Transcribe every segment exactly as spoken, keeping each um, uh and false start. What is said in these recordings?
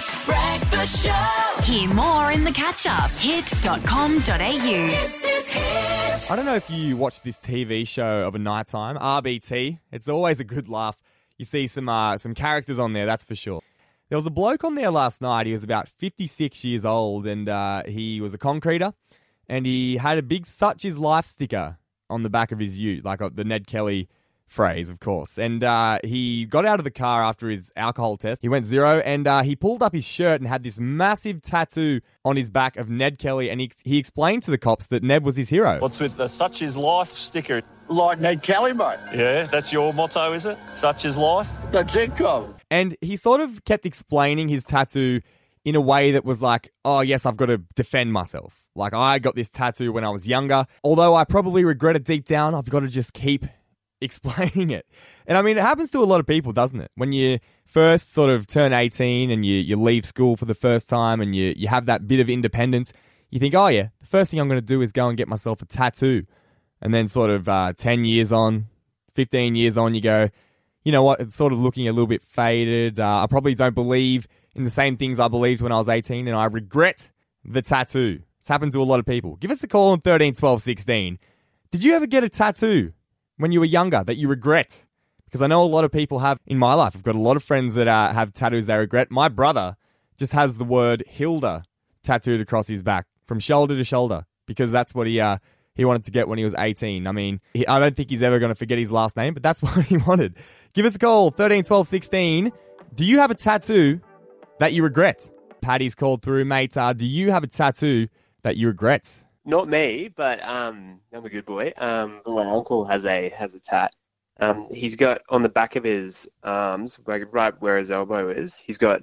Hit Breakfast Show. Hear more in the catch-up. hit dot com dot a u. This is Hit. I don't know if you watch this T V show of a nighttime, R B T. It's always a good laugh. You see some uh, some characters on there, that's for sure. There was a bloke on there last night. He was about fifty-six years old, and uh, he was a concreter, and he had a big "Such is Life" sticker on the back of his ute, like uh, the Ned Kelly phrase, of course. And uh, he got out of the car after his alcohol test. He went zero, and uh, he pulled up his shirt and had this massive tattoo on his back of Ned Kelly, and he, he explained to the cops that Ned was his hero. What's with the "Such is Life" sticker? Like Ned Kelly, mate. Yeah, that's your motto, is it? Such is life? That's it, Cole. And he sort of kept explaining his tattoo in a way that was like, oh, yes, I've got to defend myself. Like, I got this tattoo when I was younger. Although I probably regret it deep down, I've got to just keep explaining it. And I mean, it happens to a lot of people, doesn't it? When you first sort of turn eighteen and you, you leave school for the first time and you, you have that bit of independence, you think, oh yeah, the first thing I'm going to do is go and get myself a tattoo. And then sort of uh, ten years on, fifteen years on, you go, you know what, it's sort of looking a little bit faded. Uh, I probably don't believe in the same things I believed when I was eighteen, and I regret the tattoo. It's happened to a lot of people. Give us a call on thirteen twelve sixteen. Did you ever get a tattoo when you were younger that you regret? Because I know a lot of people have in my life. I've got a lot of friends that uh, have tattoos they regret. My brother just has the word Hilda tattooed across his back from shoulder to shoulder because that's what he... Uh, He wanted to get when he was eighteen. I mean, he, I don't think he's ever going to forget his last name, but that's what he wanted. Give us a call, thirteen twelve sixteen. Do you have a tattoo that you regret? Paddy's called through. Mate, uh, do you have a tattoo that you regret? Not me, but um, I'm a good boy. Um, my uncle has a has a tat. Um, he's got on the back of his arms, like right where his elbow is, he's got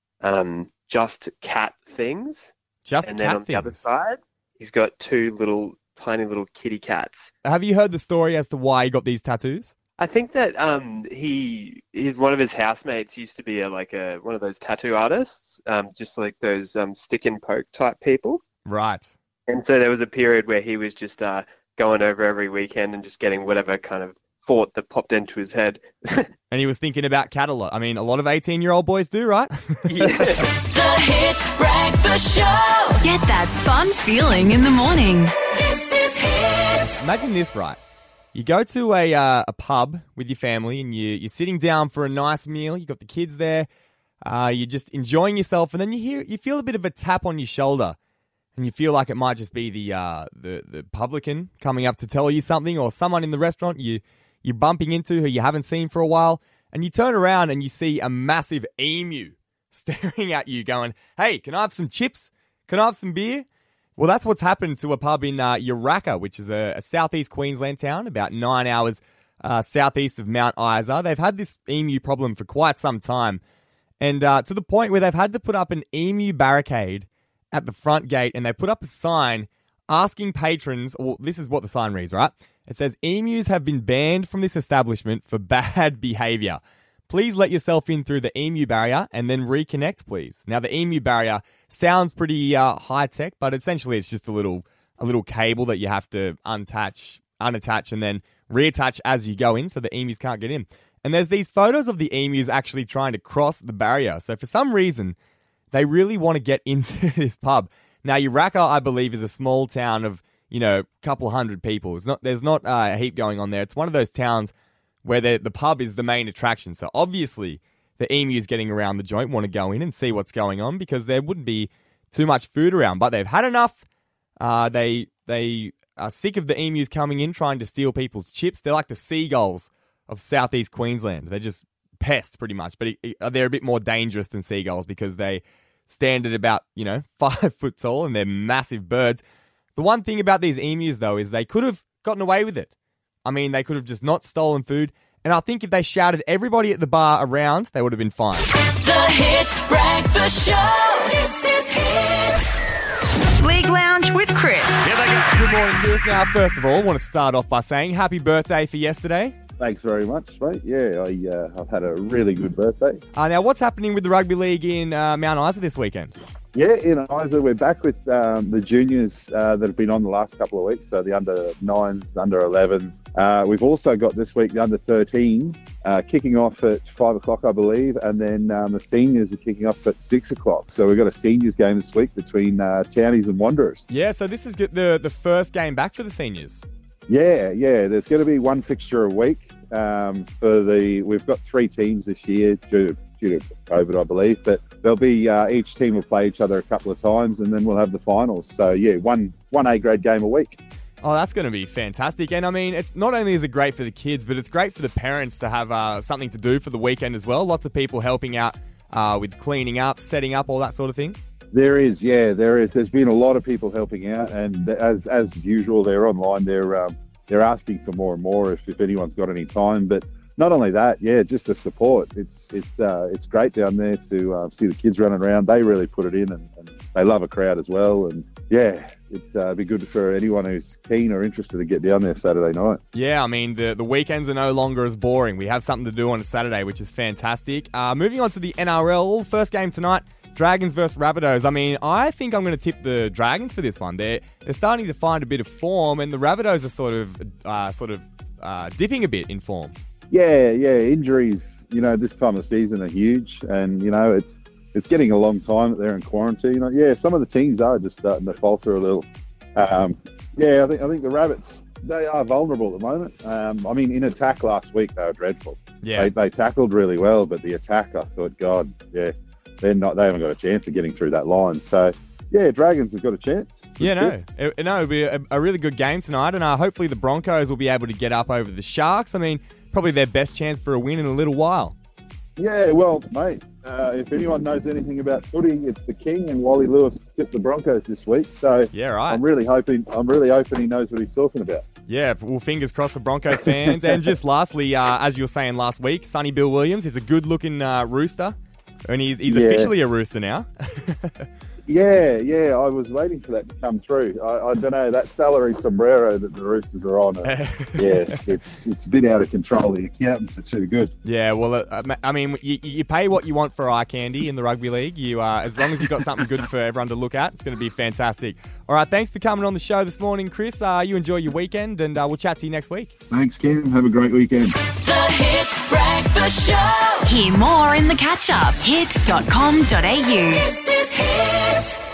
um, just cat things. Just and cat then on things. the other side, he's got two little tiny little kitty cats. Have you heard the story as to why he got these tattoos? I think that um, he, his, one of his housemates used to be a, like a one of those tattoo artists, um, just like those um, stick and poke type people. Right. And so there was a period where he was just uh, going over every weekend and just getting whatever kind of thought that popped into his head. And he was thinking about cat a lot. I mean, a lot of eighteen-year-old boys do, right? Yeah. The Hit Breakfast Show. Get that fun feeling in the morning. This is Hit. Imagine this, right? You go to a uh, a pub with your family and you, you're sitting down for a nice meal. You've got the kids there. Uh, you're just enjoying yourself. And then you hear you feel a bit of a tap on your shoulder. And you feel like it might just be the uh, the, the publican coming up to tell you something, or someone in the restaurant you, you're bumping into who you haven't seen for a while. And you turn around and you see a massive emu staring at you going, hey, can I have some chips? Can I have some beer? Well, that's what's happened to a pub in uh, Yarraka, which is a, a southeast Queensland town, about nine hours uh, southeast of Mount Isa. They've had this emu problem for quite some time, and uh, to the point where they've had to put up an emu barricade at the front gate, and they put up a sign asking patrons, well, this is what the sign reads, right? It says, emus have been banned from this establishment for bad behaviour. Please let yourself in through the emu barrier and then reconnect, please. Now, the emu barrier sounds pretty uh, high-tech, but essentially it's just a little a little cable that you have to untouch, unattach, and then reattach as you go in so the emus can't get in. And there's these photos of the emus actually trying to cross the barrier. So for some reason, they really want to get into this pub. Now, Yarraka, I believe, is a small town of, you know, a couple hundred people. It's not, there's not uh, a heap going on there. It's one of those towns where the, the pub is the main attraction. So obviously the emus getting around the joint want to go in and see what's going on because there wouldn't be too much food around. But they've had enough. Uh, they they are sick of the emus coming in trying to steal people's chips. They're like the seagulls of southeast Queensland. They're just pests pretty much. But it, it, they're a bit more dangerous than seagulls because they stand at about, you know, five foot tall and they're massive birds. The one thing about these emus, though, is they could have gotten away with it. I mean, they could have just not stolen food. And I think if they shouted everybody at the bar around, they would have been fine. The Hit Breakfast Show. This is Hit. League Lounge with Chris. Here they go. Good morning, Chris. Now, first of all, I want to start off by saying happy birthday for yesterday. Thanks very much, mate. Yeah, I, uh, I've had a really good birthday. Uh, now, what's happening with the rugby league in uh, Mount Isa this weekend? Yeah, in Isa, we're back with um, the juniors uh, that have been on the last couple of weeks, so the under nines, under elevens. Uh, we've also got this week the under thirteens uh, kicking off at five o'clock, I believe, and then um, the seniors are kicking off at six o'clock. So we've got a seniors game this week between uh, Townies and Wanderers. Yeah, so this is good- the, the first game back for the seniors. Yeah, yeah, there's going to be one fixture a week um, for the. We've got three teams this year due to, due to COVID, I believe, but there'll be uh, each team will play each other a couple of times, and then we'll have the finals. So yeah, one one A grade game a week. Oh, that's going to be fantastic. And I mean, it's not only is it great for the kids, but it's great for the parents to have uh, something to do for the weekend as well. Lots of people helping out uh, with cleaning up, setting up, all that sort of thing. There is, yeah, there is. There's been a lot of people helping out, and as as usual, they're online. They're um, they're asking for more and more if, if anyone's got any time. But not only that, yeah, just the support. It's it's uh, it's great down there to uh, see the kids running around. They really put it in, and, and they love a crowd as well. And yeah, it'd uh, be good for anyone who's keen or interested to get down there Saturday night. Yeah, I mean, the, the weekends are no longer as boring. We have something to do on a Saturday, which is fantastic. Uh, moving on to the N R L, first game tonight. Dragons versus Rabbitohs. I mean, I think I'm going to tip the Dragons for this one. They're they're starting to find a bit of form, and the Rabbitohs are sort of uh, sort of uh, dipping a bit in form. Yeah, yeah. Injuries, you know, this time of season are huge, and you know, it's it's getting a long time that they're in quarantine. Yeah, some of the teams are just starting to falter a little. Um, yeah, I think I think the Rabbits, they are vulnerable at the moment. Um, I mean, in attack last week they were dreadful. Yeah, they, they tackled really well, but the attack, I thought, God, yeah. They're not. They haven't got a chance of getting through that line. So, yeah, Dragons have got a chance. Yeah, no, it, no, it'll be a, a really good game tonight, and uh, hopefully the Broncos will be able to get up over the Sharks. I mean, probably their best chance for a win in a little while. Yeah, well, mate, uh, if anyone knows anything about footy, it's the King, and Wally Lewis tipped the Broncos this week. So, yeah, right. I'm really hoping. I'm really hoping he knows what he's talking about. Yeah, well, fingers crossed for Broncos fans. And just lastly, uh, as you were saying last week, Sonny Bill Williams is a good-looking uh, rooster. And he's, he's yeah. officially a rooster now. yeah, yeah. I was waiting for that to come through. I, I don't know, that salary sombrero that the Roosters are on. Uh, yeah, it's it's a bit out of control. The accountants are too good. Yeah, well, uh, I mean, you, you pay what you want for eye candy in the rugby league. You, uh, as long as you've got something good for everyone to look at, it's going to be fantastic. All right, thanks for coming on the show this morning, Chris. Uh, you enjoy your weekend, and uh, we'll chat to you next week. Thanks, Cam. Have a great weekend. The Hit Breakfast Show. Hear more in the catch-up. hit dot com dot a u. This is Hit.